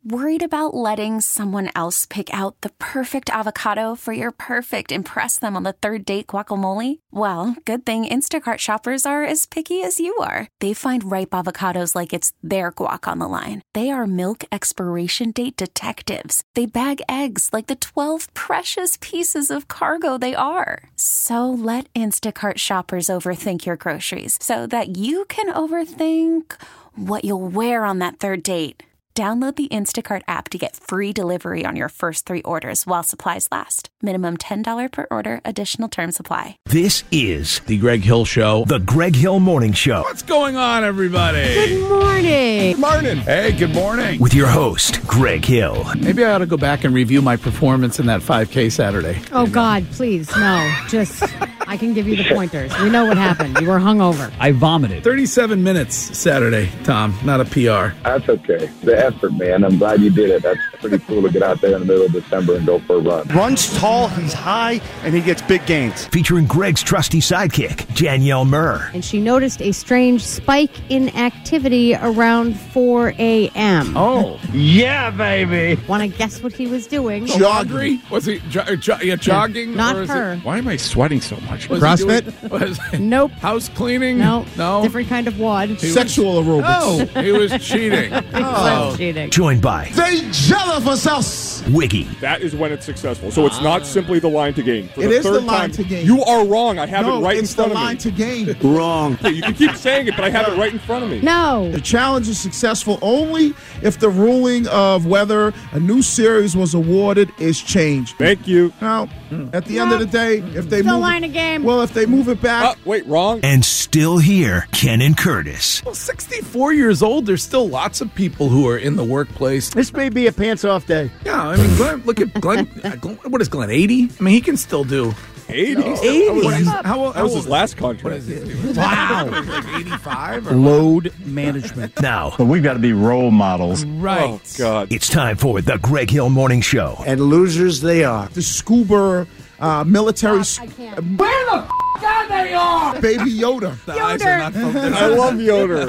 Worried about letting someone else pick out the perfect avocado for your perfect impress them on the third date guacamole? Well, good thing Instacart shoppers are as picky as you are. They find ripe avocados like it's their guac on the line. They are milk expiration date detectives. They bag eggs like the 12 precious pieces of cargo they are. So let Instacart shoppers overthink your groceries so that you can overthink what you'll wear on that third date. Download the Instacart app to get free delivery on your first 3 orders while supplies last. Minimum $10 per order. Additional terms apply. This is the Greg Hill Show, the Greg Hill Morning Show. What's going on, everybody? Good morning. Morning. Hey, good morning. With your host, Greg Hill. Maybe I ought to go back and review my performance in that 5K Saturday. Oh, God, please, no. Just, I can give you the pointers. We know what happened. You were hungover. I vomited. 37 minutes Saturday, Tom, not a PR. That's okay. The effort, man. I'm glad you did it. That's pretty cool to get out there in the middle of December and go for a run. Runs tall, he's high, and he gets big gains. Featuring Greg's trusty sidekick, Danielle Murr. And she noticed a strange spike in activity around 4 a.m. Oh, Yeah, baby. Want to guess what he was doing? jogging? Was he jogging? Not or is her. it- Why am I sweating so much? was he CrossFit? doing- was it Nope. house cleaning? No. No. Different kind of wad. Sexual aerobics. Oh, he was cheating. Was cheating. Joined by They jealous us. Wiggy. That is when it's successful. So it's not simply the line to gain. For It the is the third line time, to gain. You are wrong. I have No, it right in it's the front line of me. to gain. Wrong. You can keep saying it, but I have it right in front of me. No. The challenge is successful only if the ruling of whether a new series was awarded is changed. Thank you. Now, at the end of the day, if they Still move line of game. well, if they move it back, Wait, wrong? And still here, Ken and Curtis. Well, 64 years old, there's still lots of people who are in the workplace. this may be a pants-off day. Yeah, I mean, Glenn, look at Glenn. What is Glenn, 80? I mean, he can still do. 80? 80? How old That was his is last What contract. is it? Wow. Like 85? Or Load management. Now, We've got to be role models. right. Oh, God. it's time for the Greg Hill Morning Show. And losers they are. The scuba military. I can't. Where the are they are? Baby Yoda. The eyes are not focused. I love Yoder.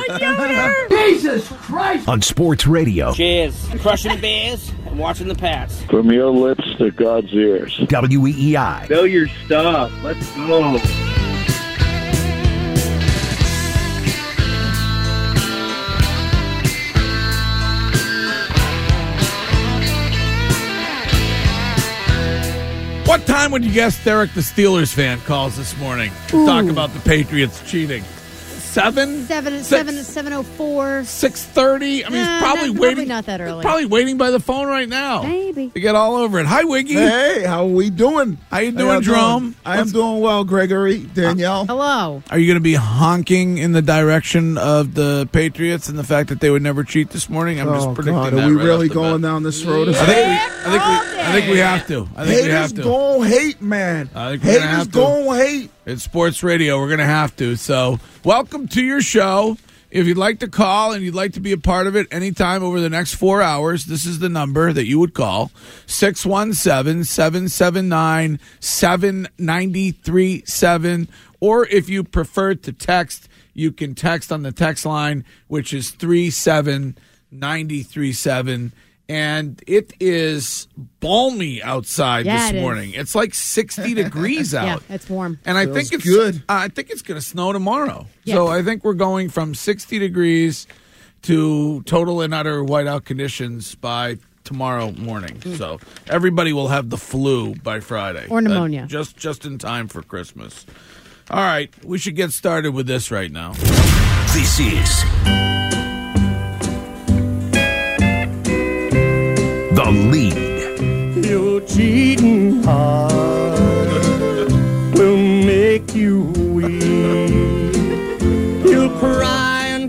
On Sports Radio, Cheers. Crushing the Bears and watching the Pats. From your lips to God's ears. WEEI. Know your stuff. Let's go. What time would you guess Derek, the Steelers fan, calls this morning to talk about the Patriots cheating? 7? 7:04. 6:30? I mean, he's probably that's waiting. probably not that early. He's probably waiting by the phone right now. Maybe. To get all over it. Hi, Wiggy. Hey, how are we doing? How you doing, Jerome? I am doing well, Gregory. Danielle. Hello. Are you going to be honking in the direction of the Patriots and the fact that they would never cheat this morning? I'm just predicting God, that. are we right really off the going bat. down this road? I think we have to. I think we have Haters to. gon' hate, man. I think we're gonna Haters have to. gon' hate. It's sports radio. We're going to have to. So, welcome to your show. If you'd like to call and you'd like to be a part of it anytime over the next 4 hours, this is the number that you would call, 617-779-7937. Or if you prefer to text, you can text on the text line, which is 37937. And it is balmy outside Yeah, this it is. morning. It's like 60 degrees out. Yeah, it's warm. And I Feels think it's good. I think it's going to snow tomorrow. Yeah. So I think we're going from 60 degrees to total and utter whiteout conditions by tomorrow morning. So everybody will have the flu by Friday. Or pneumonia. Just in time for Christmas. All right, we should get started with this right now. This is The Lead. Your cheating heart will make you weep. You'll cry and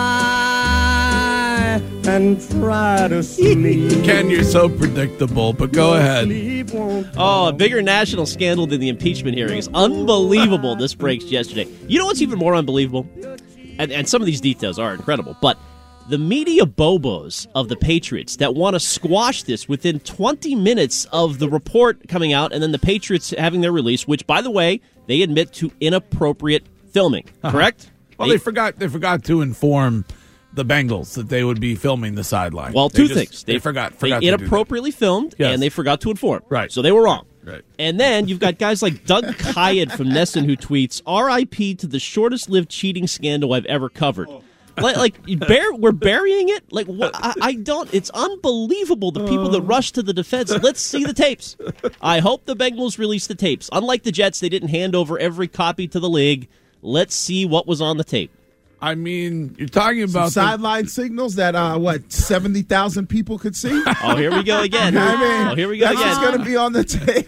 cry and try to sleep. Ken, you're so predictable, but go ahead. Oh, a bigger national scandal than the impeachment hearings. Unbelievable. This breaks yesterday. You know what's even more unbelievable? And some of these details are incredible, but the media bobos of the Patriots that want to squash this within 20 minutes of the report coming out and then the Patriots having their release, which, by the way, they admit to inappropriate filming, correct? Well, they forgot to inform the Bengals that they would be filming the sideline. Well, two things. They forgot They to do that. inappropriately filmed, Yes. and they forgot to inform. Right. So they were wrong. Right. And then you've got guys like Doug Kayed from Nesson who tweets, "R.I.P. to the shortest-lived cheating scandal I've ever covered." We're burying it? Like, what? I don't. It's unbelievable, the people that rush to the defense. Let's see the tapes. I hope the Bengals release the tapes. Unlike the Jets, they didn't hand over every copy to the league. Let's see what was on the tape. I mean, you're talking about sideline signals that 70,000 people could see. Oh, here we go again. Here we go that's again. That's going to be on the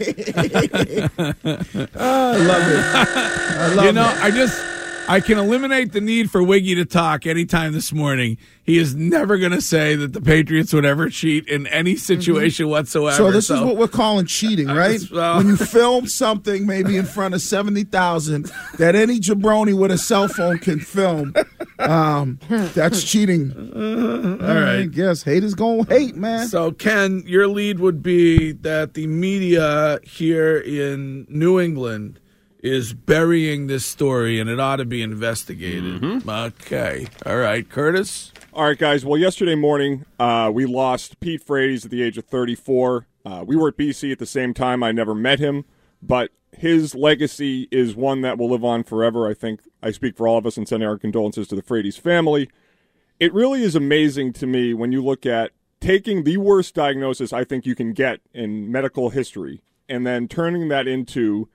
tape. I love it. I can eliminate the need for Wiggy to talk anytime this morning. He is never going to say that the Patriots would ever cheat in any situation whatsoever. So this is what we're calling cheating, right? When you film something maybe in front of 70,000 that any jabroni with a cell phone can film, that's cheating. All right. I guess haters going to hate, man. So, Ken, your lead would be that the media here in New England is burying this story, and it ought to be investigated. Okay. All right. Curtis? All right, guys. Well, yesterday morning, we lost Pete Frates at the age of 34. We were at BC at the same time. I never met him, but his legacy is one that will live on forever. I think I speak for all of us in sending our condolences to the Frates family. It really is amazing to me when you look at taking the worst diagnosis I think you can get in medical history and then turning that into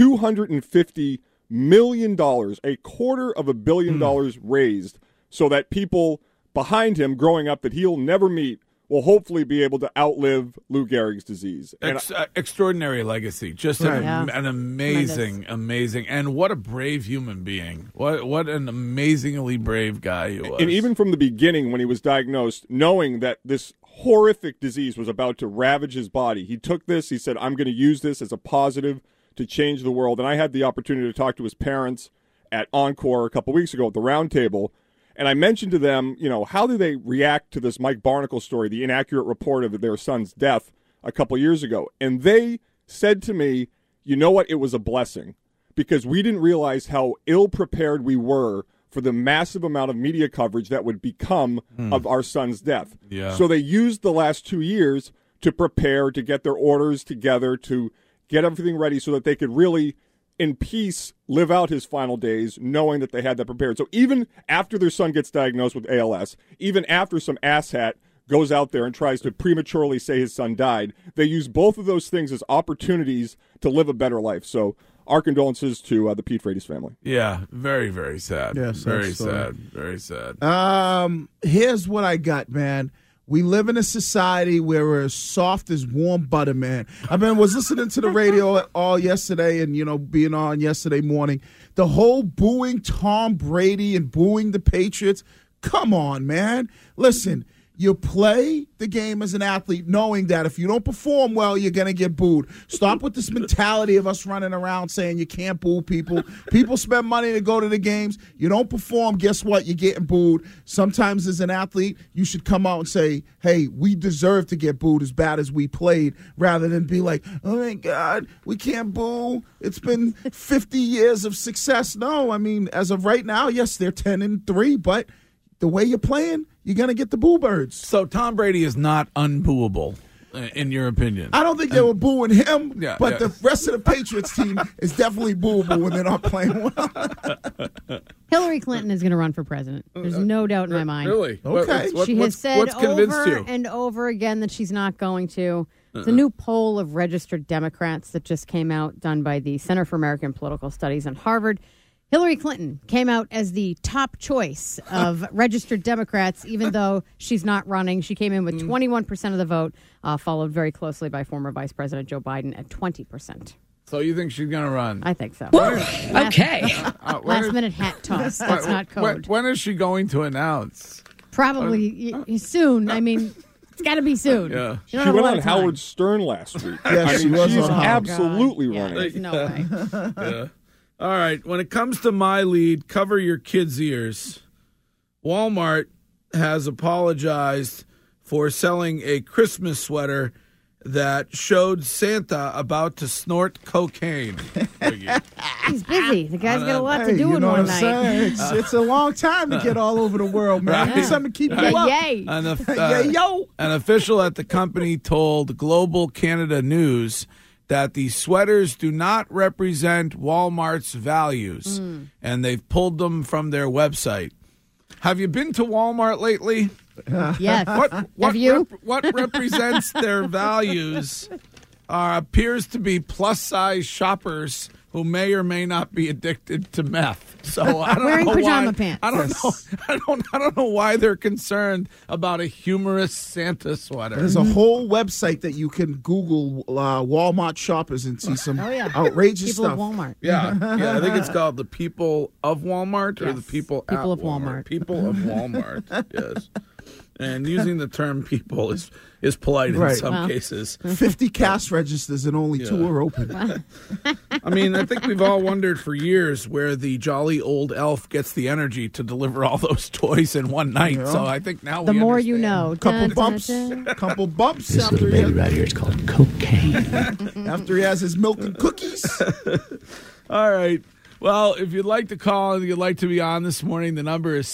$250 million, $250 million raised, so that people behind him growing up that he'll never meet will hopefully be able to outlive Lou Gehrig's disease. Extraordinary legacy. Just an amazing, and what a brave human being. What an amazingly brave guy he was. And even from the beginning when he was diagnosed, knowing that this horrific disease was about to ravage his body, he took this, he said, I'm going to use this as a positive to change the world. And I had the opportunity to talk to his parents at Encore a couple weeks ago at the round table. And I mentioned to them, how do they react to this Mike Barnicle story, the inaccurate report of their son's death a couple years ago. And they said to me, you know what, it was a blessing, because we didn't realize how ill-prepared we were for the massive amount of media coverage that would become of our son's death. Yeah. So they used the last 2 years to prepare, to get their orders together, to get everything ready so that they could really, in peace, live out his final days, knowing that they had that prepared. So even after their son gets diagnosed with ALS, even after some asshat goes out there and tries to prematurely say his son died, they use both of those things as opportunities to live a better life. So our condolences to the Pete Frates family. Yeah, very, very sad. Yes, very sad. Very sad. Here's what I got, man. We live in a society where we're as soft as warm butter, man. I was listening to the radio all yesterday and, being on yesterday morning. The whole booing Tom Brady and booing the Patriots. Come on, man. Listen, you play the game as an athlete knowing that if you don't perform well, you're going to get booed. Stop with this mentality of us running around saying you can't boo people. People spend money to go to the games. You don't perform, guess what? You're getting booed. Sometimes as an athlete, you should come out and say, hey, we deserve to get booed as bad as we played, rather than be like, oh, my God, we can't boo. It's been 50 years of success. No, as of right now, yes, they're 10-3, but the way you're playing, you're going to get the boo birds. So Tom Brady is not unbooable, in your opinion? I don't think they were booing him, but the rest of the Patriots team is definitely booable when they're not playing well. Hillary Clinton is going to run for president. There's no doubt in my mind. Really? Okay. She has said convinced over you? and over again that she's not going to. It's a new poll of registered Democrats that just came out, done by the Center for American Political Studies and Harvard. Hillary Clinton came out as the top choice of registered Democrats, even though she's not running. She came in with 21% of the vote, followed very closely by former Vice President Joe Biden at 20%. So you think she's going to run? I think so. Okay. Last-minute hat toss. That's not code. When is she going to announce? Probably soon. It's got to be soon. Yeah. She went on Howard Stern last week. Yes, she was she's on Howard. absolutely Yeah, running. there's no way. Yeah. All right. When it comes to my lead, cover your kids' ears. Walmart has apologized for selling a Christmas sweater that showed Santa about to snort cocaine. He's busy. The guy's got a lot to do you in know one what I'm night. saying? It's a long time to get all over the world, man. Right. Need something to keep you up. Yay. An official at the company told Global Canada News that the sweaters do not represent Walmart's values, and they've pulled them from their website. Have you been to Walmart lately? Yes. What Have you? what represents their values appears to be plus-size shoppers who may or may not be addicted to meth. So I don't Wearing know pajama why, pants. I don't know. I don't know why they're concerned about a humorous Santa sweater. There's a whole website that you can Google Walmart shoppers and see some outrageous People stuff. of Walmart. Yeah, I think it's called the People of Walmart or Yes. the People People at of Walmart. People of Walmart, yes. And using the term people is polite in Right. some cases. 50 cash registers and only 2 are open. I mean, I think we've all wondered for years where the jolly old elf gets the energy to deliver all those toys in one night. Yeah. So I think now The we more understand. you know. Couple Dun, dun, bumps. dun. Couple bumps This little baby right here is called cocaine. after he has his milk and cookies. All right. Well, if you'd like to call and you'd like to be on this morning, the number is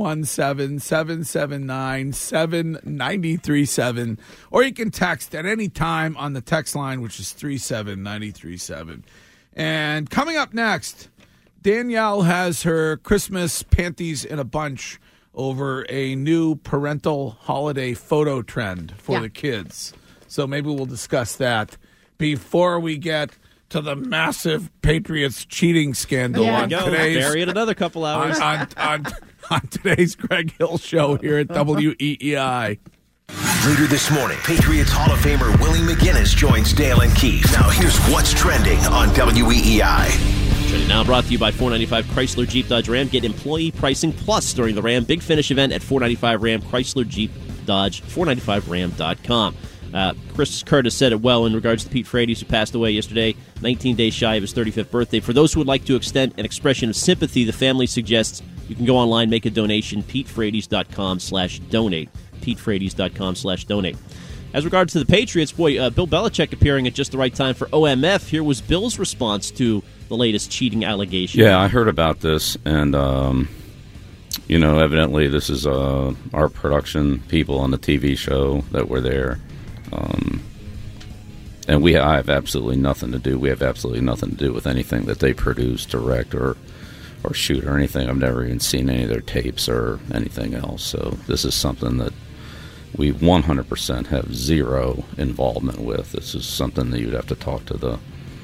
617-779-7937. Or you can text at any time on the text line, which is 37937. And coming up next, Danielle has her Christmas panties in a bunch over a new parental holiday photo trend for the kids. So maybe we'll discuss that before we get to the massive Patriots cheating scandal on Bury it another couple hours. on today's Greg Hill Show here at WEEI. Later this morning, Patriots Hall of Famer Willie McGinnis joins Dale and Keith. Now here's what's trending on WEEI. Trending now brought to you by 495 Chrysler Jeep Dodge Ram. Get employee pricing plus during the Ram Big Finish event at 495 Ram Chrysler Jeep Dodge, 495ram.com. Chris Curtis said it well in regards to Pete Frates, who passed away yesterday, 19 days shy of his 35th birthday. For those who would like to extend an expression of sympathy, the family suggests you can go online, make a donation, PeteFrates.com/donate. PeteFrates.com/donate. As regards to the Patriots, Bill Belichick appearing at just the right time for OMF. Here was Bill's response to the latest cheating allegation. Yeah, I heard about this, and evidently this is our production people on the TV show that were there. And I have absolutely nothing to do. We have absolutely nothing to do with anything that they produce, direct, or shoot or anything. I've never even seen any of their tapes or anything else. So this is something that we 100% have zero involvement with. This is something that you'd have to talk to the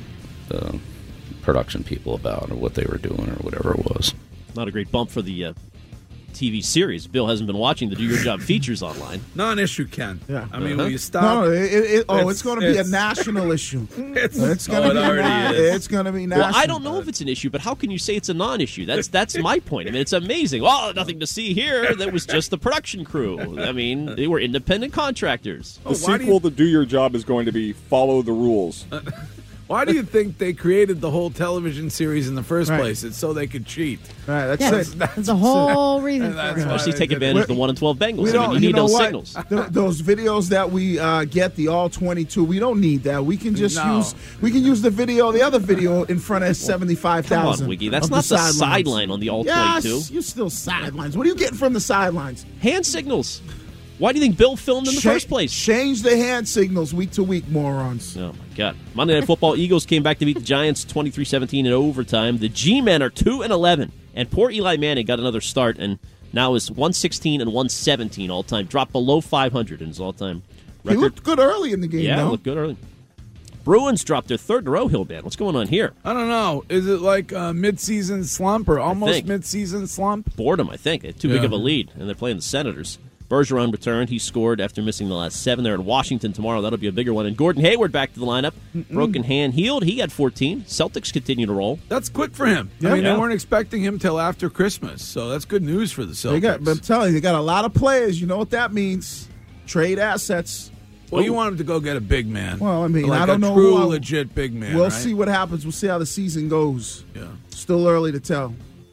production people about, or what they were doing, or whatever it was. Not a great bump for the TV series. Bill hasn't been watching the Do Your Job features online. Non-issue, Ken. Yeah. I mean, will you stop? No, it's going to be a national issue. It's going to be national. Well, I don't know if it's an issue, but how can you say it's a non-issue? That's my point. I mean, it's amazing. Well, nothing to see here. That was just the production crew. I mean, they were independent contractors. The sequel to Do Your Job is going to be Follow the Rules. Why do you think they created the whole television series in the first place? It's so they could cheat. Right, That's the whole reason for it. Especially take advantage of the 1 and 12 Bengals. I mean, you need know those what? signals. Those videos that we get, the all 22, we don't need that. We can just use the other video in front of 75,000. Come on, Wiggy. That's not the sideline on the all 22. Yes, you're still sidelines. What are you getting from the sidelines? Hand signals. Why do you think Bill filmed in the first place? Change the hand signals week to week, morons. Oh, my God. Monday Night Football, Eagles came back to beat the Giants 23-17 in overtime. The G-Men are 2-11, and poor Eli Manning got another start, and now is 116-117 all-time. Dropped below 500 in his all-time record. He looked good early in the game, Yeah, though. looked good early. Bruins dropped their third in a row, Hillman. What's going on here? I don't know. Is it like a mid-season slump or almost mid-season slump? Boredom, I think. They had too big of a lead, and they're playing the Senators. Bergeron returned. He scored after missing the last 7 there in Washington tomorrow. That'll be a bigger one. And Gordon Hayward back to the lineup. Broken hand healed. He had 14. Celtics continue to roll. That's quick for him. I mean, they weren't expecting him till after Christmas, so that's good news for the Celtics. But I'm telling you, they got a lot of players. You know what that means. Trade assets. Well, you want him to go get a big man. Well, I mean, like I don't a know true, legit big man. We'll right? see what happens. We'll see how the season goes. Yeah. Still early to tell.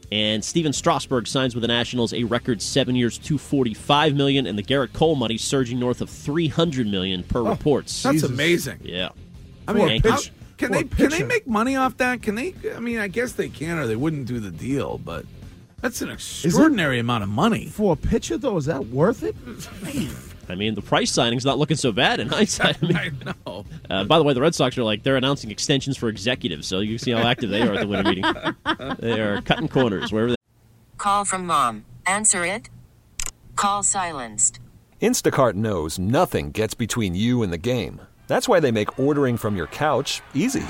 And Steven Strasburg signs with the Nationals a record 7 years, $245 million, and the Garrett Cole money surging north of $300 million per reports. That's amazing. Yeah. I mean, Yankees. can they make money off that? Can they? I mean, I guess they can, or they wouldn't do the deal. But that's an extraordinary amount of money for a pitcher, though. Is that worth it? I mean, the Price signing's not looking so bad in hindsight. I know. By the way, the Red Sox are they're announcing extensions for executives, so you can see how active they are at the winter meeting. They are cutting corners wherever they. Call from mom. Answer it. Call silenced. Instacart knows nothing gets between you and the game. That's why they make ordering from your couch easy.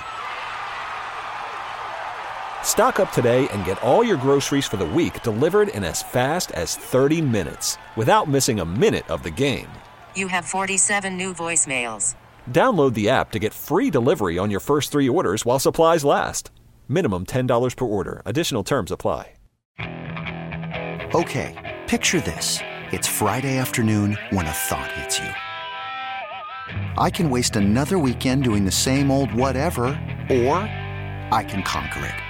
Stock up today and get all your groceries for the week delivered in as fast as 30 minutes without missing a minute of the game. You have 47 new voicemails. Download the app to get free delivery on your first 3 orders while supplies last. Minimum $10 per order. Additional terms apply. Okay, picture this. It's Friday afternoon when a thought hits you. I can waste another weekend doing the same old whatever, or I can conquer it.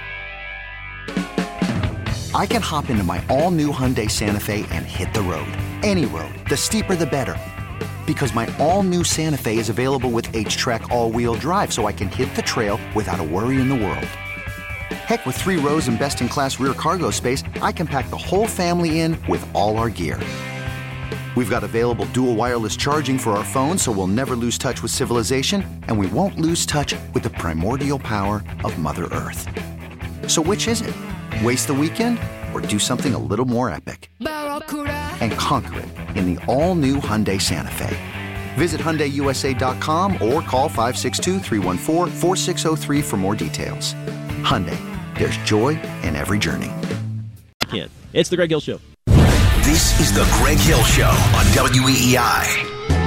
I can hop into my all-new Hyundai Santa Fe and hit the road. Any road. The steeper, the better. Because my all-new Santa Fe is available with H-Track all-wheel drive, so I can hit the trail without a worry in the world. Heck, with 3 rows and best-in-class rear cargo space, I can pack the whole family in with all our gear. We've got available dual wireless charging for our phones, so we'll never lose touch with civilization, and we won't lose touch with the primordial power of Mother Earth. So which is it? Waste the weekend or do something a little more epic? And conquer it in the all-new Hyundai Santa Fe. Visit HyundaiUSA.com or call 562-314-4603 for more details. Hyundai, there's joy in every journey. It's the Greg Hill Show. This is the Greg Hill Show on WEEI.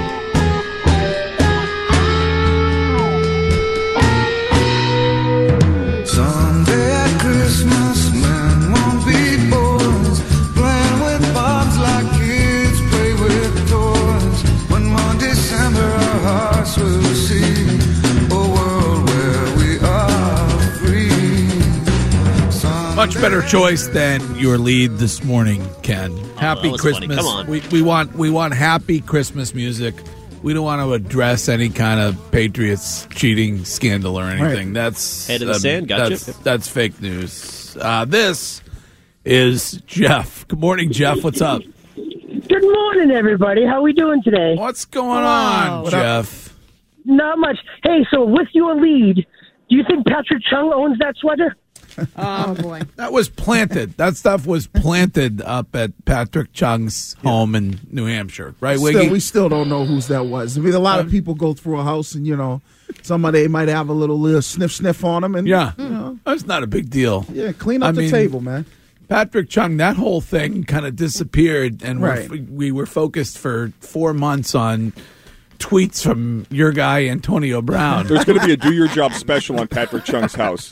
Someday at Christmas, man won't be boys, playing with bombs like kids play with toys. When one December our hearts will see a world where we are free. Much better choice than your lead this morning, Ken. Happy Christmas. Funny. Come on. We want happy Christmas music. We don't want to address any kind of Patriots cheating scandal or anything. Right. That's head in the sand. Gotcha. That's fake news. This is Jeff. Good morning, Jeff. What's up? Good morning, everybody. How are we doing today? What's going on, Jeff? Not much. Hey, so with your lead, do you think Patrick Chung owns that sweater? Oh, boy. That was planted. That stuff was planted up at Patrick Chung's home in New Hampshire, right, Wiggy? We still don't know whose that was. I mean, a lot of people go through a house and, somebody might have a little sniff on them. And, that's not a big deal. Yeah, clean up the table, man. Patrick Chung, that whole thing kind of disappeared, and we were focused for 4 months on tweets from your guy, Antonio Brown. There's going to be a Do Your Job special on Patrick Chung's house.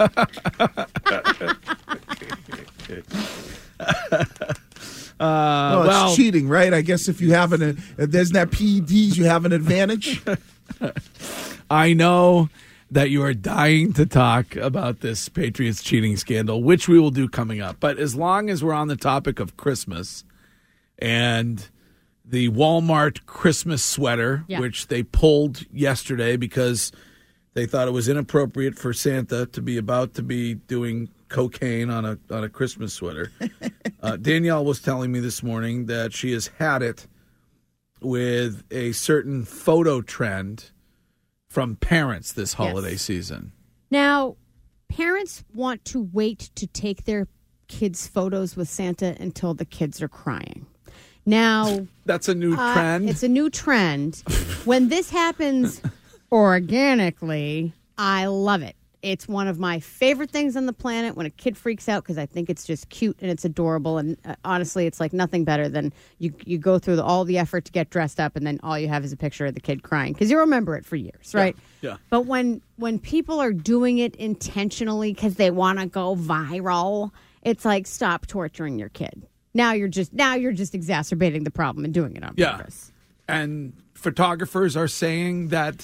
It's cheating, right? I guess if you have if there's not PEDs, you have an advantage. I know that you are dying to talk about this Patriots cheating scandal, which we will do coming up. But as long as we're on the topic of Christmas and the Walmart Christmas sweater, which they pulled yesterday because they thought it was inappropriate for Santa to be doing cocaine on a Christmas sweater. Danielle was telling me this morning that she has had it with a certain photo trend from parents this holiday season. Now, parents want to wait to take their kids' photos with Santa until the kids are crying. Now, that's a new trend. It's a new trend. When this happens organically, I love it. It's one of my favorite things on the planet when a kid freaks out because I think it's just cute and it's adorable. And honestly, it's like nothing better than you go through all the effort to get dressed up and then all you have is a picture of the kid crying because you remember it for years, right? Yeah. But when people are doing it intentionally because they want to go viral, it's like stop torturing your kid. Now you're just exacerbating the problem and doing it on purpose. And photographers are saying that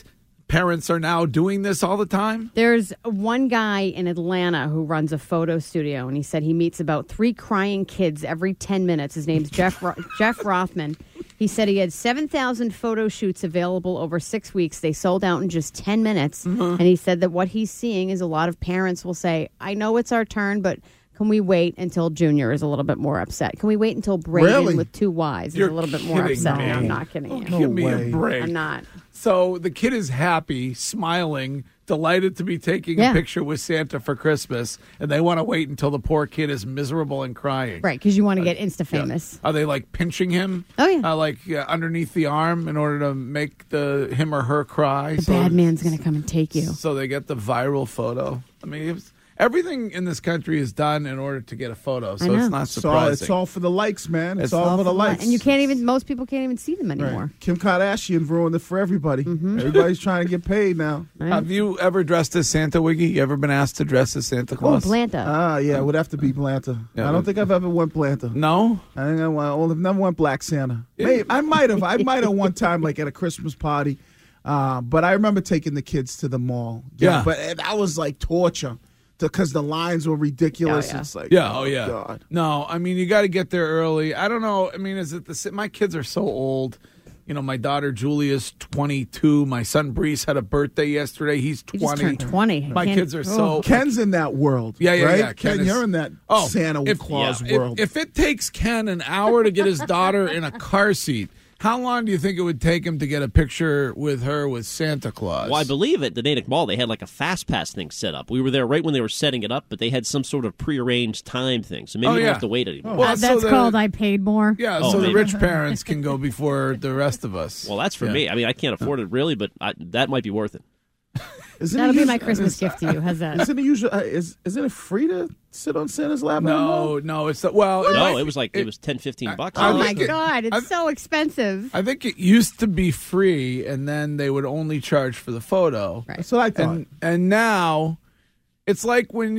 parents are now doing this all the time? There's one guy in Atlanta who runs a photo studio, and he said he meets about 3 crying kids every 10 minutes. His name's Jeff Rothman. He said he had 7,000 photo shoots available over 6 weeks. They sold out in just 10 minutes. And he said that what he's seeing is a lot of parents will say, I know it's our turn, but can we wait until Junior is a little bit more upset? Can we wait until Braden with 2 Ys is a little bit more upset? Me. No, I'm not kidding you. Give me a break. I'm not. So the kid is happy, smiling, delighted to be taking a picture with Santa for Christmas, and they want to wait until the poor kid is miserable and crying. Right, because you want to get Insta-famous. Yeah. Are they like pinching him? Oh, yeah. Underneath the arm in order to make him or her cry? The bad man's going to come and take you. So they get the viral photo. I mean, everything in this country is done in order to get a photo, so it's not surprising. It's all for the likes, man. It's all for the likes. And most people can't even see them anymore. Right. Kim Kardashian ruined it for everybody. Everybody's trying to get paid now. Right. Have you ever dressed as Santa, Wiggy? You ever been asked to dress as Santa Claus? Blanta. Yeah, it would have to be Blanta. Yeah, I don't think I've ever went Blanta. No? I think I've never went Black Santa. Maybe, I might have one time, like at a Christmas party. But I remember taking the kids to the mall. Yeah. But that was like torture. Because the lines were ridiculous. It's like, God. No, I mean, you got to get there early. I don't know. I mean, is it my kids are so old. You know, my daughter Julia's 22. My son Brees had a birthday yesterday. He's 20. He just turned 20. My kids are so... Ken's in that world. Yeah. Right? Ken, you're in that Santa Claus world. If it takes Ken an hour to get his daughter in a car seat, how long do you think it would take him to get a picture with her with Santa Claus? Well, I believe at the Natick Mall they had like a fast pass thing set up. We were there right when they were setting it up, but they had some sort of prearranged time thing. So maybe you don't have to wait anymore. Well, that's called I paid more. Yeah, so the rich parents can go before the rest of us. Well, that's for me. I mean, I can't afford it really, but that might be worth it. That'll be my Christmas gift to you. How's that? Isn't it usually? Isn't it free to sit on Santa's lap? No, it's it was like it was $10-15. Oh my God, it's so expensive. I think it used to be free, and then they would only charge for the photo. Right. That's what I thought. And now it's like when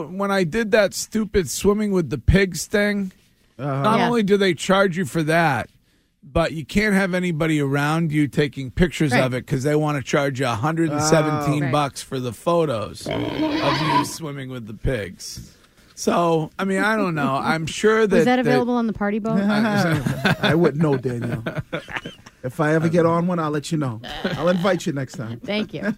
I did that stupid swimming with the pigs thing. Not only do they charge you for that, but you can't have anybody around you taking pictures of it because they want to charge you $117 for the photos of you swimming with the pigs. So, I mean, I don't know. I'm sure that... Was that available on the party boat? I wouldn't know, Daniel. If I ever get on one, I'll let you know. I'll invite you next time. Thank you.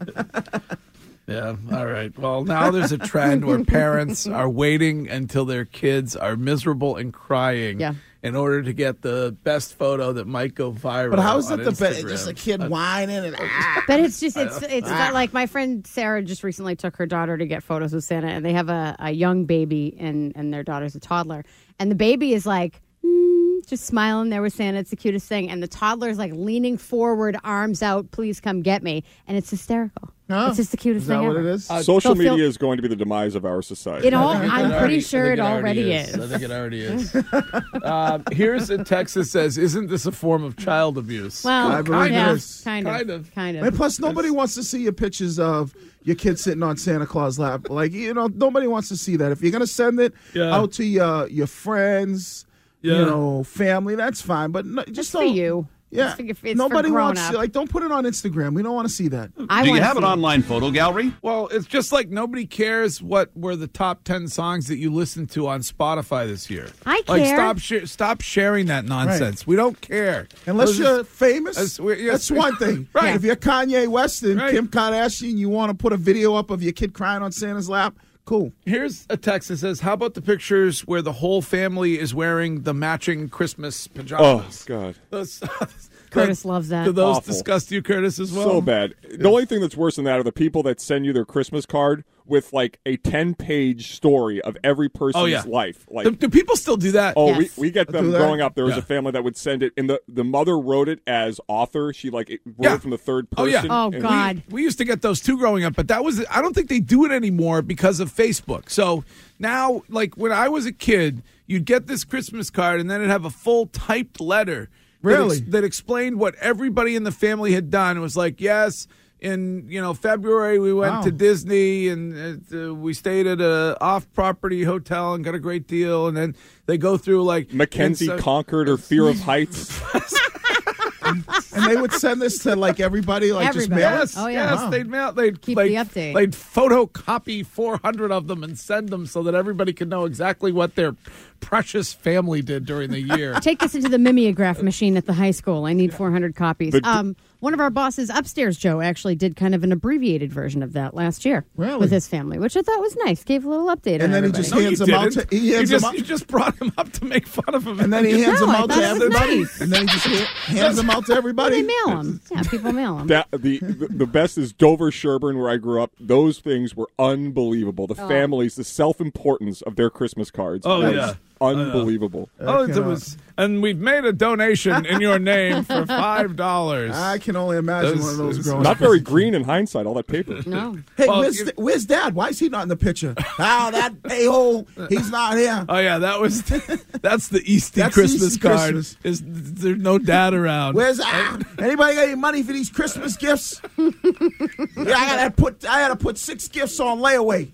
Yeah, all right. Well, now there's a trend where parents are waiting until their kids are miserable and crying in order to get the best photo that might go viral. But how is it on the best? Instagram. Just a kid whining and But it's just it's not like my friend Sarah just recently took her daughter to get photos with Santa, and they have a young baby, and their daughter's a toddler, and the baby is like just smiling there with Santa. It's the cutest thing, and the toddler is like leaning forward, arms out, please come get me, and it's hysterical. Oh, it's just the cutest thing ever. Is that what it is? Social media is going to be the demise of our society. I'm pretty sure it already is. I think it already is. Here's a text that says, "Isn't this a form of child abuse?" Well, I believe it is. Kind of. And plus, nobody wants to see your pictures of your kid sitting on Santa Claus' lap. Like, nobody wants to see that. If you're going to send it out to your friends, family, that's fine. But just for you. Yeah, it's nobody for wants grown-up. don't put it on Instagram. We don't want to see that. Do you have an online photo gallery? Well, it's just like nobody cares what were the top 10 songs that you listened to on Spotify this year. I care. Like, stop sharing that nonsense. Right. We don't care. Unless you're famous, that's one thing. Right. If you're Kanye West and Kim Kardashian, you want to put a video up of your kid crying on Santa's lap, cool. Here's a text that says, how about the pictures where the whole family is wearing the matching Christmas pajamas? Oh, God. Curtis loves that. Do those Awful. disgust you, Curtis, as well? So bad. The only thing that's worse than that are the people that send you their Christmas card with like a 10-page story of every person's life. Like, do people still do that? Oh, Yes. we get them growing up. There was a family that would send it, and the mother wrote it as author. She wrote it from the third person. Oh, God. We used to get those too growing up, but I don't think they do it anymore because of Facebook. So now, like when I was a kid, you'd get this Christmas card, and then it'd have a full typed letter. Really? That explained what everybody in the family had done. It was like, yes, in February we went to Disney and we stayed at a off-property hotel and got a great deal. And then they go through like Mackenzie conquered her fear of heights. And they would send this to like everybody, like just mail it. Oh, yeah. Yes, Wow. they'd mail. They'd Keep like, the update. They'd photocopy 400 of them and send them so that everybody could know exactly what their precious family did during the year. Take this into the mimeograph machine at the high school. I need 400 copies. One of our bosses upstairs, Joe, actually did kind of an abbreviated version of that last year with his family, which I thought was nice. Gave a little update. And on then he everybody. just hands them out to. You just brought him up to make fun of him, And then he hands them I out thought to it was everybody. nice. And then he just hands them out to everybody. They mail them. Yeah, people mail them. The best is Dover Sherburne, where I grew up. Those things were unbelievable. The families, the self-importance of their Christmas cards. Oh, was yeah. Unbelievable. And we've made a donation in your name for $5. I can only imagine one of those growing Not up. very green in hindsight, all that paper. No. Hey, where's Dad? Why is he not in the picture? That a-hole, he's not here. Oh yeah, that's the Easty That's Christmas Easty card. Christmas. There's no dad around. Where's anybody got any money for these Christmas gifts? Yeah, I had to put 6 gifts on layaway.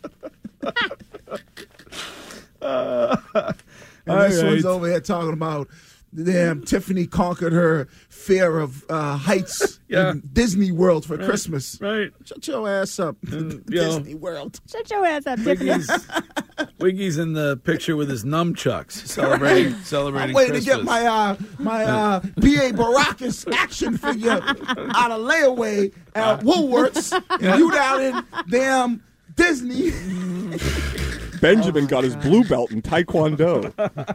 And this one's over here talking about damn Tiffany conquered her fear of heights in Disney World for Christmas. Right. Shut your ass up. Disney World. Shut your ass up, Tiffany. Wiggy's in the picture with his numchucks celebrating I'm waiting Christmas. to get my B.A. Baracus action figure out of layaway at Woolworths, and you down in damn Disney. Benjamin got his blue belt in Taekwondo.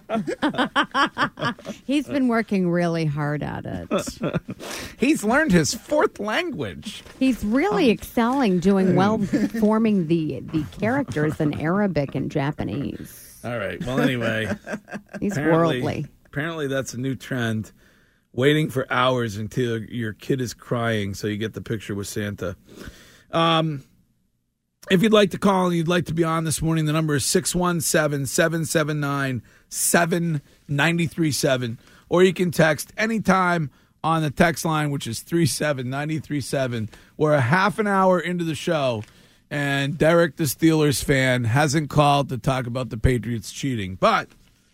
He's been working really hard at it. He's learned his 4th language. He's really excelling, doing well, forming the characters in Arabic and Japanese. All right. Well, anyway. He's worldly. Apparently, that's a new trend. Waiting for hours until your kid is crying so you get the picture with Santa. If you'd like to call and you'd like to be on this morning, the number is 617-779-7937. Or you can text anytime on the text line, which is 37937. We're a half an hour into the show, and Derek, the Steelers fan, hasn't called to talk about the Patriots cheating. But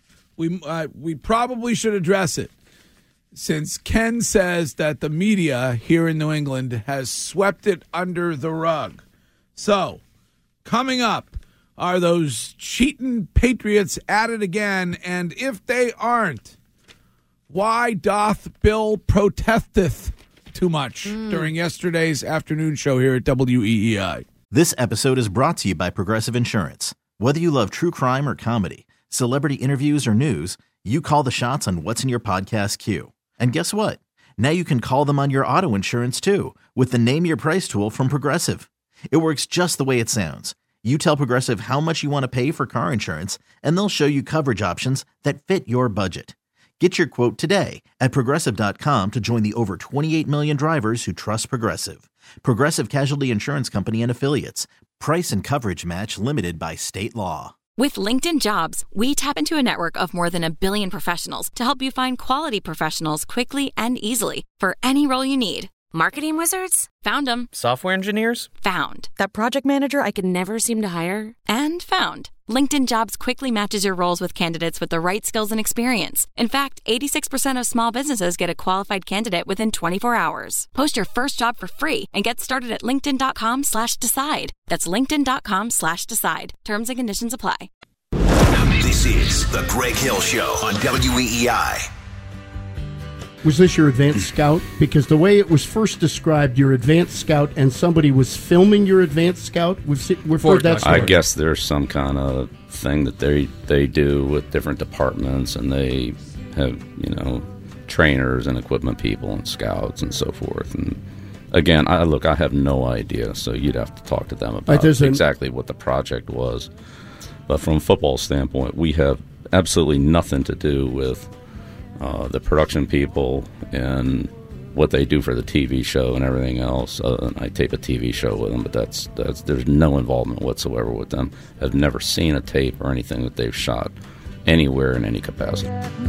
we probably should address it, since Ken says that the media here in New England has swept it under the rug. So, coming up, are those cheating Patriots at it again? And if they aren't, why doth Bill protesteth too much during yesterday's afternoon show here at WEEI? This episode is brought to you by Progressive Insurance. Whether you love true crime or comedy, celebrity interviews or news, you call the shots on what's in your podcast queue. And guess what? Now you can call them on your auto insurance too with the Name Your Price tool from Progressive. It works just the way it sounds. You tell Progressive how much you want to pay for car insurance, and they'll show you coverage options that fit your budget. Get your quote today at Progressive.com to join the over 28 million drivers who trust Progressive. Progressive Casualty Insurance Company and Affiliates. Price and coverage match limited by state law. With LinkedIn Jobs, we tap into a network of more than 1 billion professionals to help you find quality professionals quickly and easily for any role you need. Marketing wizards? Found them. Software engineers? Found. That project manager I could never seem to hire? And found. LinkedIn Jobs quickly matches your roles with candidates with the right skills and experience. In fact, 86% of small businesses get a qualified candidate within 24 hours. Post your first job for free and get started at linkedin.com/decide. That's linkedin.com/decide. Terms and conditions apply. This is the Greg Hill Show on WEEI. Was this your advanced scout? Because the way it was first described, your advanced scout, and somebody was filming your advanced scout. We've heard that story. I guess there's some kind of thing that they do with different departments, and they have, trainers and equipment people and scouts and so forth. And again, I have no idea, so you'd have to talk to them about exactly what the project was. But from a football standpoint, we have absolutely nothing to do with the production people and what they do for the TV show and everything else. I tape a TV show with them, but that's there's no involvement whatsoever with them. I've never seen a tape or anything that they've shot anywhere in any capacity.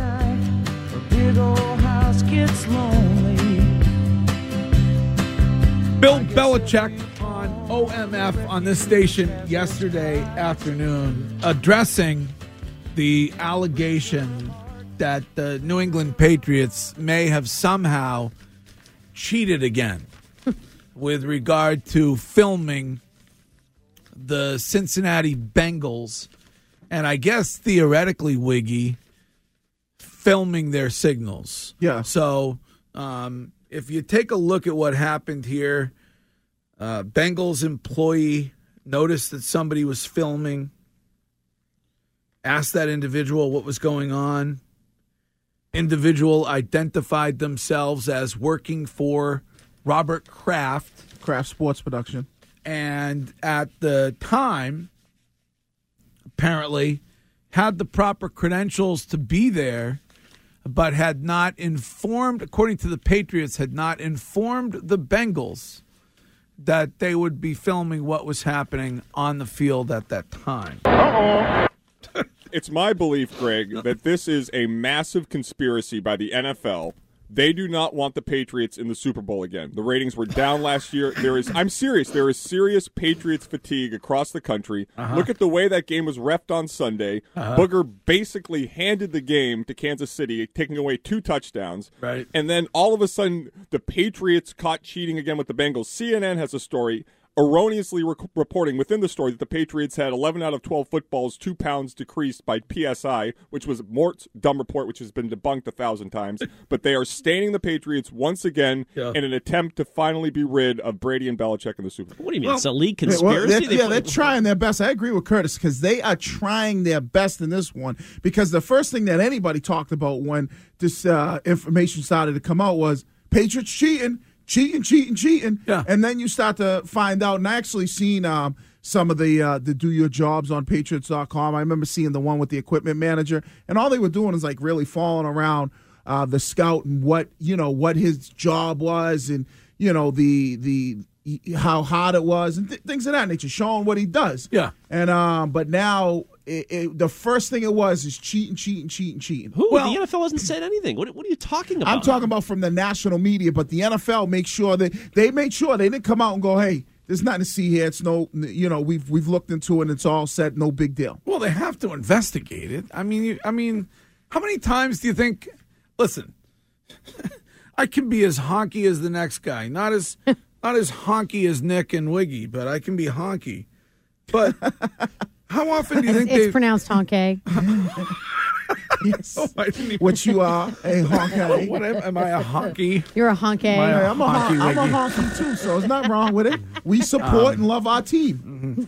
Bill Belichick on OMF on this station yesterday afternoon addressing the allegation that the New England Patriots may have somehow cheated again with regard to filming the Cincinnati Bengals, and I guess theoretically, Wiggy, filming their signals. Yeah. So if you take a look at what happened here, Bengals employee noticed that somebody was filming, asked that individual what was going on. Individual identified themselves as working for Robert Kraft Sports Production. And at the time, apparently, had the proper credentials to be there, but had not informed, according to the Patriots, had not informed the Bengals that they would be filming what was happening on the field at that time. It's my belief, Greg, that this is a massive conspiracy by the NFL. They do not want the Patriots in the Super Bowl again. The ratings were down last year. I'm serious. There is serious Patriots fatigue across the country. Look at the way that game was reffed on Sunday. Booger basically handed the game to Kansas City, taking away 2 touchdowns. Right. And then all of a sudden, the Patriots caught cheating again with the Bengals. CNN has a story erroneously reporting within the story that the Patriots had 11 out of 12 footballs 2 pounds decreased by PSI, which was Mort's dumb report, which has been debunked 1,000 times. But they are staining the Patriots once again in an attempt to finally be rid of Brady and Belichick in the Super Bowl. What do you mean? It's a league conspiracy? They're trying their best. I agree with Curtis because they are trying their best in this one, because the first thing that anybody talked about when this information started to come out was Patriots cheating. Yeah. And then you start to find out, and I actually seen some of the Do Your Jobs on Patriots.com. I remember seeing the one with the equipment manager, and all they were doing is like really falling around the scout and what his job was, and the how hard it was, and things of that nature, showing what he does. Yeah. And but now the first thing it was is cheating. Who? The NFL hasn't said anything. What are you talking about? I'm talking about from the national media, but the NFL makes sure that they made sure they didn't come out and go, hey, there's nothing to see here. It's no, we've looked into it and it's all set. No big deal. Well, they have to investigate it. I mean, how many times do you think? Listen, I can be as honky as the next guy, not as honky as Nick and Wiggy, but I can be honky. But how often do you think it's pronounced honky? Yes. Which you are, a honky. What am I, a honky? You're a honky. I'm a honky too, so there's nothing wrong with it. We support and love our team.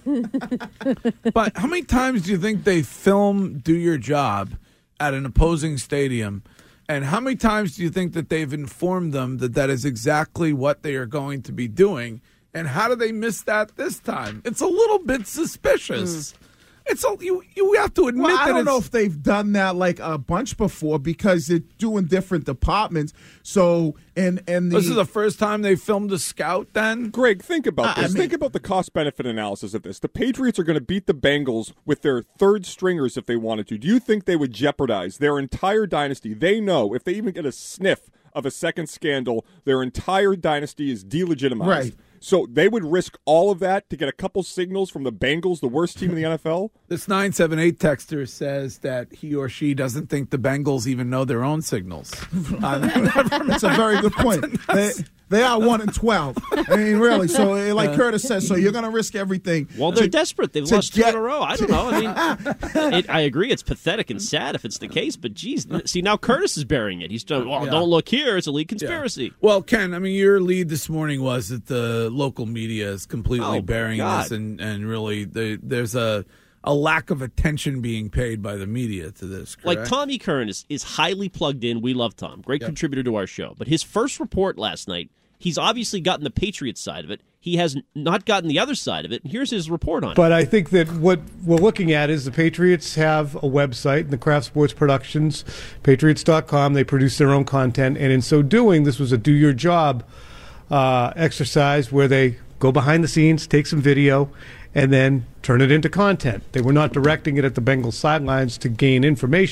But how many times do you think they film Do Your Job at an opposing stadium? And how many times do you think that they've informed them that that is exactly what they are going to be doing? And how do they miss that this time? It's a little bit suspicious. You have to admit that I don't know if they've done that like a bunch before, because they're doing different departments. So and this is the first time they filmed a scout. Then, Greg, think about this. Think about the cost benefit analysis of this. The Patriots are going to beat the Bengals with their third stringers if they wanted to. Do you think they would jeopardize their entire dynasty? They know if they even get a sniff of a second scandal, their entire dynasty is delegitimized. Right. So they would risk all of that to get a couple signals from the Bengals, the worst team in the NFL? This 978 texter says that he or she doesn't think the Bengals even know their own signals. That's a very good point. They are 1-12. I mean, really. So, like Curtis says, so you're going to risk everything. Well, they're desperate. They've lost 2 in a row. I don't know. I mean, I agree. It's pathetic and sad if it's the case. But, geez, see, now Curtis is burying it. He's done. Well, don't look here. It's a league conspiracy. Yeah. Well, Ken, I mean, your lead this morning was that the local media is completely burying this, and really there's a lack of attention being paid by the media to this, correct? Like Tommy Kern is highly plugged in. We love Tom. Great contributor to our show. But his first report last night, he's obviously gotten the Patriots side of it. He has not gotten the other side of it. And here's his report on it. But I think that what we're looking at is the Patriots have a website, the Kraft Sports Productions, Patriots.com. They produce their own content. And in so doing, this was a do your job exercise where they go behind the scenes, take some video, and then turn it into content. They were not directing it at the Bengals sidelines to gain information.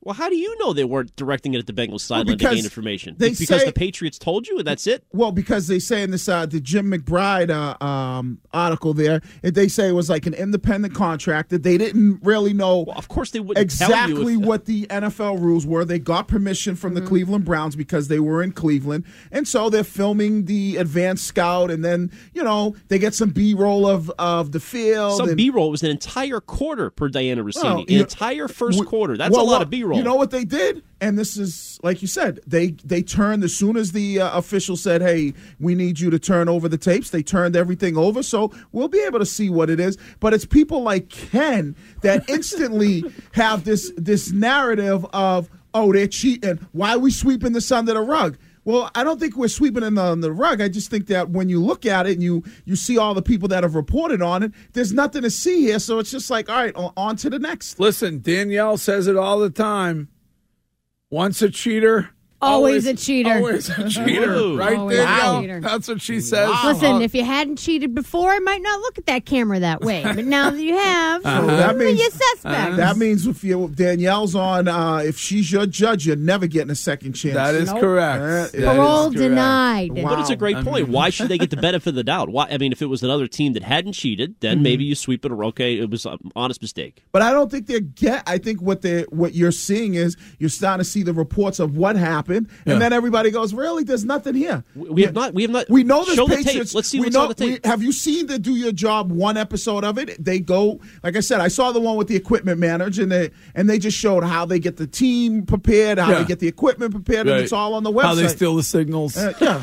Well, how do you know they weren't directing it at the Bengals sideline to gain information? They Because say- the Patriots told you, and that's it? Well, because they say in this the Jim McBride article there, they say it was like an independent contractor. They didn't really know. Well, of course they wouldn't tell you exactly if- what the NFL rules were. They got permission from the Cleveland Browns because they were in Cleveland, and so they're filming the advanced scout, and then they get some B-roll of the field. Some and, B-roll was an entire quarter per Diana Rossini. Well, An entire first quarter. That's a lot of B-roll. You know what they did? And this is, like you said, they turned as soon as the official said, hey, we need you to turn over the tapes, they turned everything over. So we'll be able to see what it is. But it's people like Ken that instantly have this narrative of, oh, they're cheating. Why are we sweeping this under the rug? Well, I don't think we're sweeping it under the rug. I just think that when you look at it and you see all the people that have reported on it, there's nothing to see here. So it's just like, all right, on to the next. Listen, Danielle says it all the time. Once a cheater, Always a cheater. Always a cheater. Ooh. Right, Always Danielle? a cheater. That's what she says. Listen, if you hadn't cheated before, I might not look at that camera that way. But now that you have, that means you're suspect. That means if Danielle's on, if she's your judge, you're never getting a second chance. That is correct. Parole denied. But it's a great point. Why should they get the benefit of the doubt? Why? I mean, if it was another team that hadn't cheated, then maybe you sweep it. Or okay, it was an honest mistake. But I don't think I think what you're seeing is you're starting to see the reports of what happened, and then everybody goes, "Really? There's nothing here." We have not. We know the Show Patriots. the tape. Let's see what's on the tape. Have you seen the Do Your Job one episode of it? They go, like I said, I saw the one with the equipment manager, and they just showed how they get the team prepared, how they get the equipment prepared, and it's all on the website. How they steal the signals.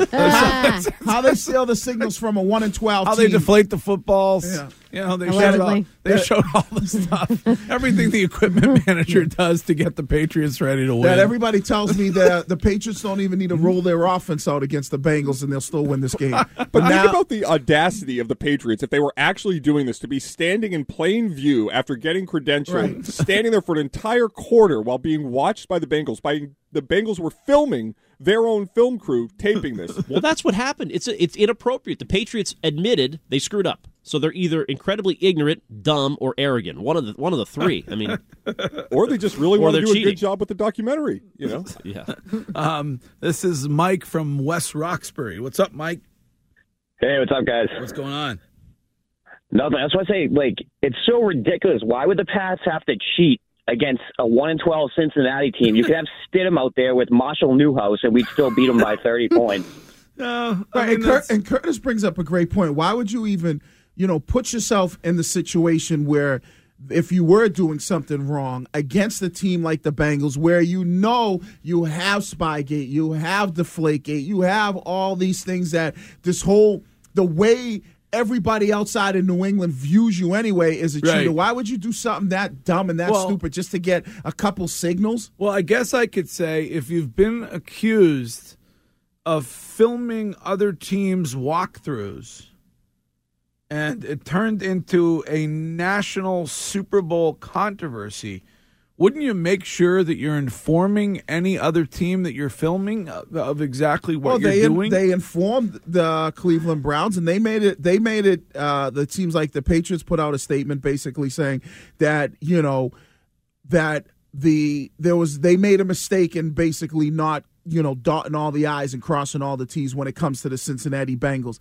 How they steal the signals from a 1-12 How team. they deflate the footballs. Yeah. You know, they Allegedly. showed all the stuff. Everything the equipment manager does to get the Patriots ready to win. That everybody tells me that the Patriots don't even need to roll their offense out against the Bengals and they'll still win this game. But think about the audacity of the Patriots if they were actually doing this, to be standing in plain view after getting credentialed, standing there for an entire quarter while being watched by the Bengals. The Bengals were filming their own film crew taping this. Well, that's what happened. It's inappropriate. The Patriots admitted they screwed up. So they're either incredibly ignorant, dumb, or arrogant. One of the three. I mean, or they just really want to do a cheating. good job with the documentary. You know. Yeah. This is Mike from West Roxbury. What's up, Mike? Hey, what's up, guys? What's going on? Nothing. That's why I say, it's so ridiculous. Why would the Pats have to cheat against a 1-12 Cincinnati team? You could have Stidham out there with Marshall Newhouse, and we'd still beat them by 30 points. No, and Curtis brings up a great point. Why would you even, put yourself in the situation where if you were doing something wrong against a team like the Bengals, where you have Spygate, you have Deflategate, you have all these things that the way everybody outside of New England views you anyway is a cheater. Why would you do something that dumb and that stupid just to get a couple signals? Well, I guess I could say if you've been accused of filming other teams' walkthroughs and it turned into a national Super Bowl controversy, wouldn't you make sure that you're informing any other team that you're filming of exactly what you're doing? They informed the Cleveland Browns, and they made it. It seems like the Patriots put out a statement basically saying that that they made a mistake in basically not dotting all the I's and crossing all the T's when it comes to the Cincinnati Bengals.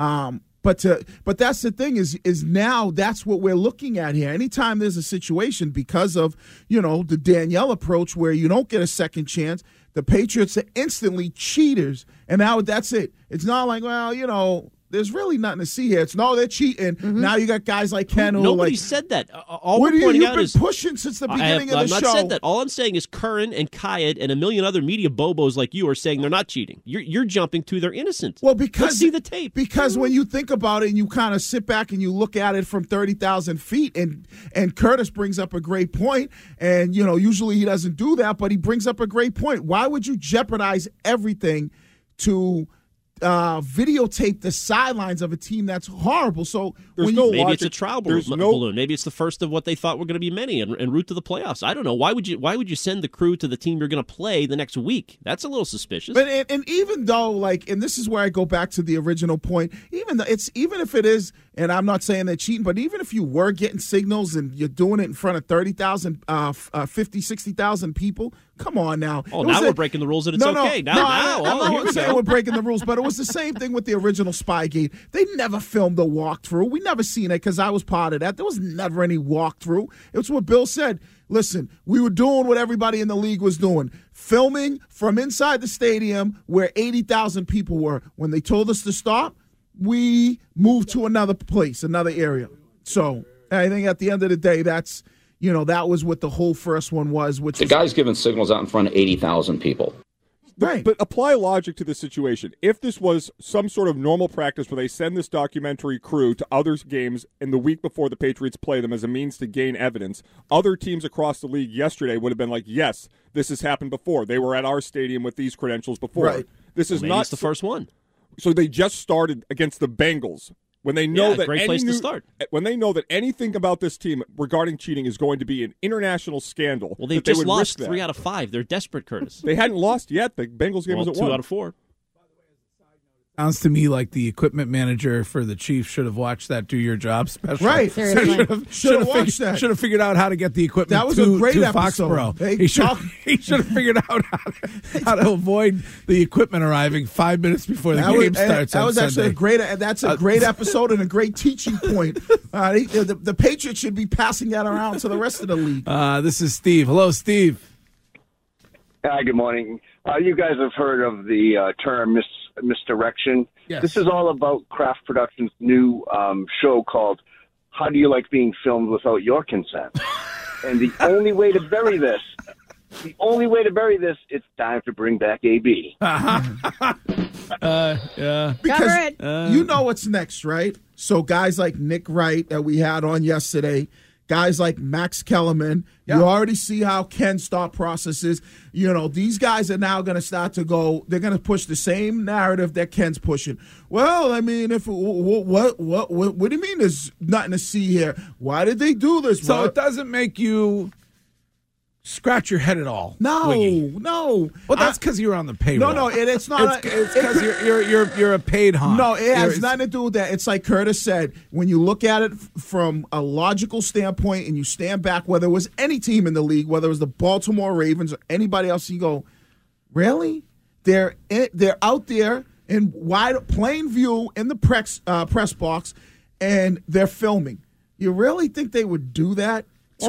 But that's the thing is now that's what we're looking at here. Anytime there's a situation because of, the Danielle approach where you don't get a second chance, the Patriots are instantly cheaters. And now that's it. It's not like, there's really nothing to see here. It's they're cheating. Mm-hmm. Now you got guys like Ken who Nobody said that. All what we're pointing you've out been is pushing since the beginning of the show. I've not said that. All I'm saying is Curran and Kayed and a million other media bobos like you are saying they're not cheating. You're jumping to their innocence. Well, because let's see the tape. Because when you think about it and you kind of sit back and you look at it from 30,000 feet, and Curtis brings up a great point, and usually he doesn't do that, but he brings up a great point. Why would you jeopardize everything to videotape the sidelines of a team that's horrible? So maybe it's a trial balloon. Maybe it's the first of what they thought were going to be many en route to the playoffs. I don't know. Why would you send the crew to the team you're going to play the next week? That's a little suspicious. But and even though and this is where I go back to the original point. Even if it is and I'm not saying they're cheating, but even if you were getting signals and you're doing it in front of 30,000, 50, 60,000 people, come on now. Oh, now we're breaking the rules and it's okay. I'm not saying we're breaking the rules, but it was the same thing with the original Spygate. They never filmed a walkthrough. We never seen it because I was part of that. There was never any walkthrough. It's what Bill said. Listen, we were doing what everybody in the league was doing, filming from inside the stadium where 80,000 people were. When they told us to stop, we moved to another place, another area. So I think at the end of the day, that's, that was what the whole first one was. Which the guy's giving signals out in front of 80,000 people. Right. But apply logic to this situation. If this was some sort of normal practice where they send this documentary crew to other games in the week before the Patriots play them as a means to gain evidence, other teams across the league yesterday would have been like, yes, this has happened before. They were at our stadium with these credentials before. Right. This is Maybe not it's the first one. So they just started against the Bengals. When they know that great place to start. When they know that anything about this team regarding cheating is going to be an international scandal, well, they've just lost 3 out of 5. They're desperate, Curtis. They hadn't lost yet. The Bengals game was at 2 out of 4. Sounds to me like the equipment manager for the Chiefs should have watched that Do Your Job special. Right. Should have watched that. Should have figured out how to get the equipment that was a great to episode. Foxborough. He should have figured out how to avoid the equipment arriving 5 minutes before the game starts. That was Sunday. actually a great episode and a great teaching point. The Patriots should be passing that around to the rest of the league. This is Steve. Hello, Steve. Hi, good morning. You guys have heard of the term misdirection. Yes. This is all about Kraft Productions' new show called How Do You Like Being Filmed Without Your Consent? And the only way to bury this, it's time to bring back AB. Yeah. Because you know what's next, right? So guys like Nick Wright that we had on yesterday, guys like Max Kellerman, you already see how Ken's thought process is. These guys are now going to start to go, they're going to push the same narrative that Ken's pushing. Well, I mean, what do you mean there's nothing to see here? Why did they do this? So it doesn't make you scratch your head at all. No. Well, that's because you're on the payroll. No, it's not. It's because you're a paid haunt. No, it has nothing to do with that. It's like Curtis said, when you look at it from a logical standpoint and you stand back, whether it was any team in the league, whether it was the Baltimore Ravens or anybody else, you go, really? They're out there in plain view in the press box, and they're filming. You really think they would do that? Well,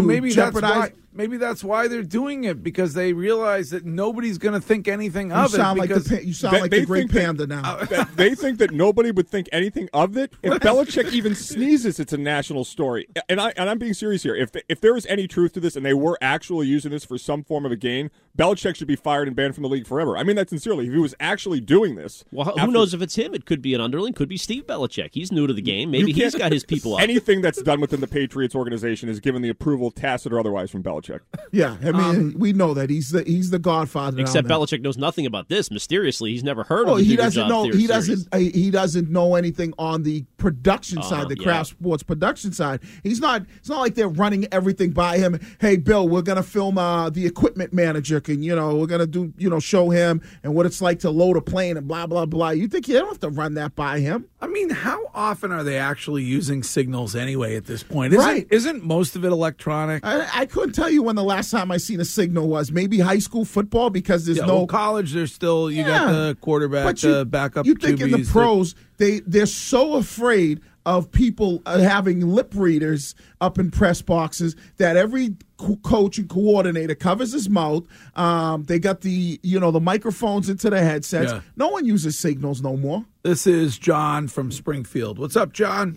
maybe that's why they're doing it, because they realize that nobody's going to think anything of it. You sound like the great panda now. They think that nobody would think anything of it. If Belichick even sneezes, it's a national story. And I'm being serious here. If there was any truth to this and they were actually using this for some form of a gain, Belichick should be fired and banned from the league forever. I mean that sincerely. If he was actually doing this. Well, who knows if it's him? It could be an underling. Could be Steve Belichick. He's new to the game. Maybe he's got his people up. Anything that's done within the Patriots organization is given the approval, tacit or otherwise, from Belichick. Yeah, I mean, we know that he's the godfather. Except Belichick knows nothing about this. Mysteriously, he's never heard of he the doesn't know. He doesn't know anything on the production side, the Kraft Sports production side. It's not like they're running everything by him. Hey, Bill, we're gonna film the equipment manager. We're gonna do show him and what it's like to load a plane and blah blah blah. You think you don't have to run that by him? I mean, how often are they actually using signals anyway at this point? Right. Isn't most of it electronic? I couldn't tell you when the last time I seen a signal was. Maybe high school football, because there's no college. There's still got the quarterback, backup. You think in the pros they're so afraid of people having lip readers up in press boxes that every coach and coordinator covers his mouth. They got the microphones into the headsets. Yeah. No one uses signals no more. This is John from Springfield. What's up, John?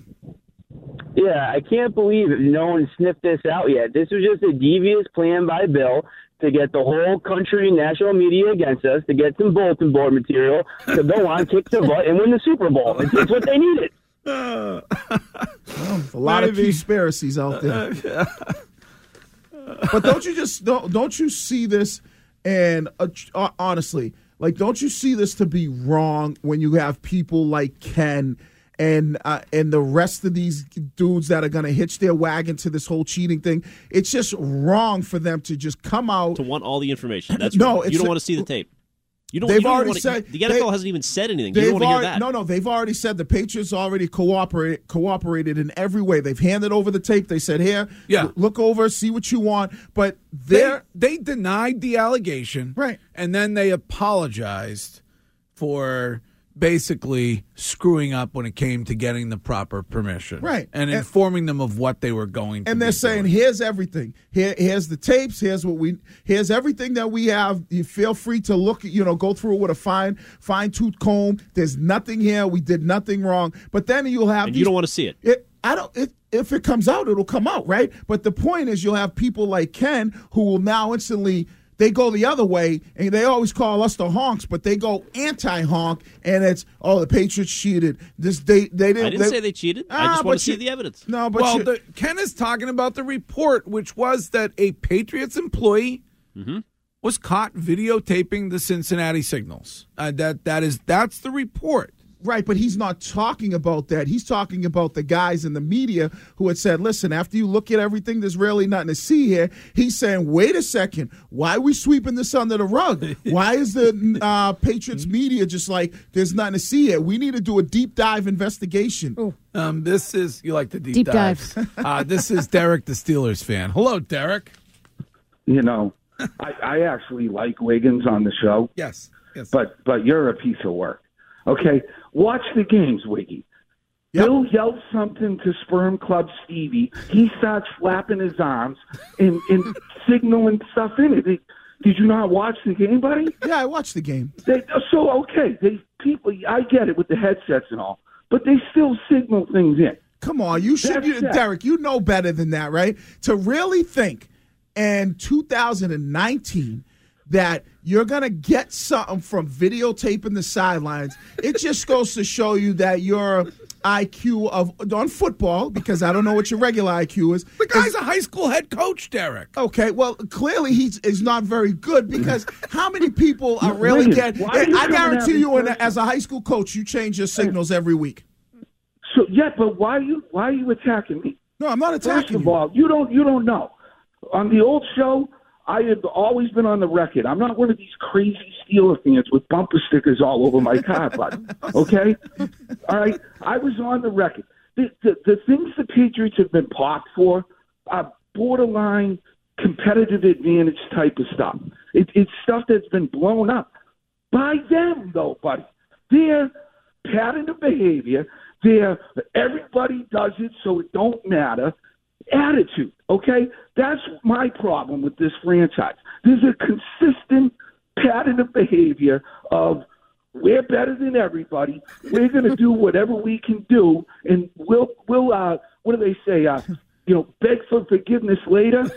Yeah, I can't believe it. No one sniffed this out yet. This was just a devious plan by Bill to get the whole country and national media against us, to get some bulletin board material, to go on, kick the butt, and win the Super Bowl. It's what they needed. A lot of conspiracies out there. But don't you see this? And honestly, don't you see this to be wrong when you have people like Ken and the rest of these dudes that are going to hitch their wagon to this whole cheating thing? It's just wrong for them to just come out to want all the information. That's no, you don't want to see the tape. You don't. They've you don't already wanna, said the NFL hasn't even said anything. You don't want to hear that. No, they've already said the Patriots already cooperated in every way. They've handed over the tape. They said, "Here, look over, see what you want." But they denied the allegation, right? And then they apologized for basically screwing up when it came to getting the proper permission, right? And informing them of what they were going to. And they're saying, "Here's everything. Here's the tapes. Here's everything that we have. You feel free to look. Go through it with a fine tooth comb. There's nothing here. We did nothing wrong." But then you'll have. And you don't want to see it. If it comes out, it'll come out, right? But the point is, you'll have people like Ken who will now instantly. They go the other way, and they always call us the honks, but they go anti-honk, and it's, the Patriots cheated. They didn't. I didn't say they cheated. I just want to see the evidence. No, but Ken is talking about the report, which was that a Patriots employee was caught videotaping the Cincinnati Signals. That's the report. Right, but he's not talking about that. He's talking about the guys in the media who had said, listen, after you look at everything, there's really nothing to see here. He's saying, wait a second, why are we sweeping this under the rug? Why is the Patriots media just like, there's nothing to see here? We need to do a deep dive investigation. This is, you like the deep dives. This is Derek, the Steelers fan. Hello, Derek. I actually like Wiggins on the show. Yes. But you're a piece of work. Okay, watch the games, Wiggy. Yep. Bill yells something to Sperm Club Stevie. He starts flapping his arms and signaling stuff in it. Did you not watch the game, buddy? Yeah, I watched the game. People, I get it with the headsets and all, but they still signal things in. Come on, Derek, you know better than that, right? To really think in 2019 that you're going to get something from videotaping the sidelines, it just goes to show you that your IQ on football, because I don't know what your regular IQ is. The guy's a high school head coach, Derek. Okay, well, clearly he's not very good, because how many people are really getting... I guarantee you, as a high school coach, you change your signals every week. So, but why are you attacking me? No, I'm not attacking you. First of all, you don't know. On the old show, I have always been on the record. I'm not one of these crazy Steeler fans with bumper stickers all over my car, buddy. Okay? All right? I was on the record. The things the Patriots have been popped for are borderline competitive advantage type of stuff. It's stuff that's been blown up by them, though, buddy. Their pattern of behavior, their everybody does it so it don't matter attitude, okay? That's my problem with this franchise. There's a consistent pattern of behavior of we're better than everybody. We're going to do whatever we can do, and we'll what do they say? Beg for forgiveness later.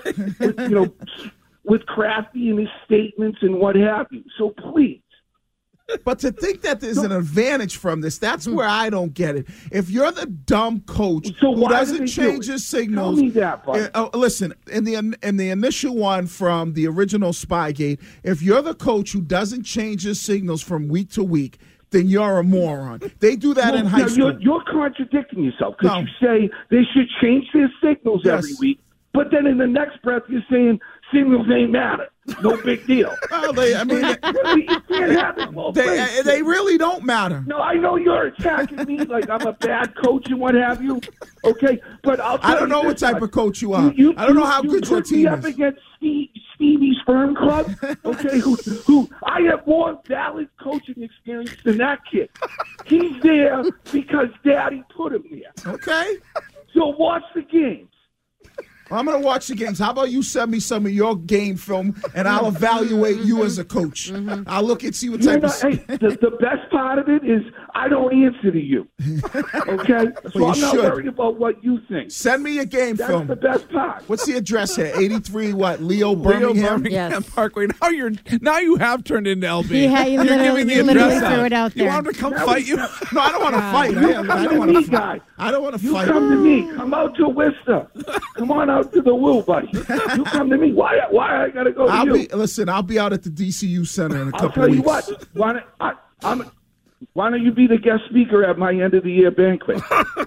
With Crafty and his statements and what have you. So please. But to think that there's an advantage from this, that's where I don't get it. If you're the dumb coach who doesn't change his signals, tell me that, buddy. Listen, in the initial one from the original Spygate, if you're the coach who doesn't change his signals from week to week, then you're a moron. They do that in high school. You're contradicting yourself because you say they should change their signals every week, but then in the next breath you're saying signals ain't matter. No big deal. Well, you can't have it both ways. They really don't matter. No, I know you're attacking me like I'm a bad coach and what have you. Okay, but I don't know what type of coach you are. I don't know how good your team is. Up against Stevie's Firm Club, okay? Who I have more valid coaching experience than that kid. He's there because Daddy put him there. Okay. So watch the games. I'm going to watch the games. How about you send me some of your game film, and I'll evaluate you as a coach. I'll look and see what type of... Hey, the best part of it is I don't answer to you. Okay? So I'm not worried about what you think. Send me your game film. That's the best part. What's the address here? 83 what? Leo Birmingham? Yes. Parkway. Now you have turned into LB. You're giving the address out. Threw it out there. You want him to come fight you? No, I don't want to fight. I don't want to fight. I don't want to fight. You come to me. Come out to Worcester. Come on out to the Woo, buddy. You come to me. Why I got to go to you? Listen, I'll be out at the DCU Center in a couple of weeks. I'll tell you what. Why don't you be the guest speaker at my end of the year banquet?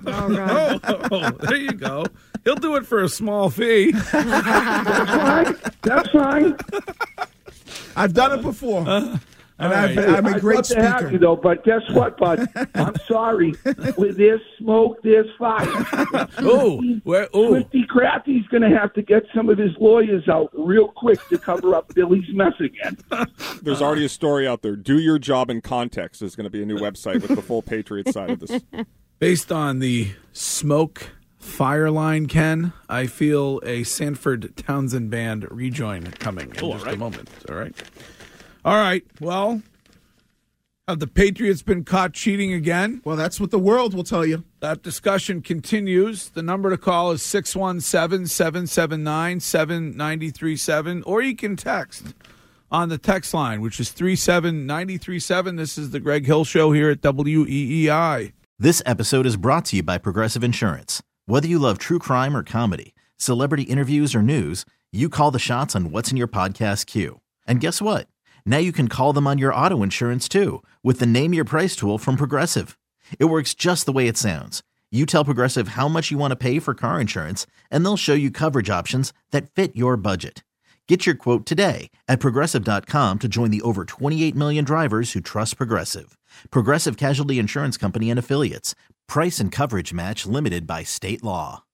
There you go. He'll do it for a small fee. That's fine. I've done it before. And I'm a great I'd love to have speaker. you, though, but guess what, bud? I'm sorry. With this smoke, there's fire. Swifty Crafty's going to have to get some of his lawyers out real quick to cover up Billy's mess again. There's already a story out there. Do Your Job in Context is going to be a new website with the full Patriots side of this. Based on the smoke fire line, Ken, I feel a Sanford Townsend Band rejoin coming in just a moment. All right. All right. Well, have the Patriots been caught cheating again? Well, that's what the world will tell you. That discussion continues. The number to call is 617-779-7937, or you can text on the text line, which is 37937. This is the Greg Hill Show here at WEEI. This episode is brought to you by Progressive Insurance. Whether you love true crime or comedy, celebrity interviews or news, you call the shots on what's in your podcast queue. And guess what? Now you can call them on your auto insurance too with the Name Your Price tool from Progressive. It works just the way it sounds. You tell Progressive how much you want to pay for car insurance, and they'll show you coverage options that fit your budget. Get your quote today at Progressive.com to join the over 28 million drivers who trust Progressive. Progressive Casualty Insurance Company and Affiliates. Price and coverage match limited by state law.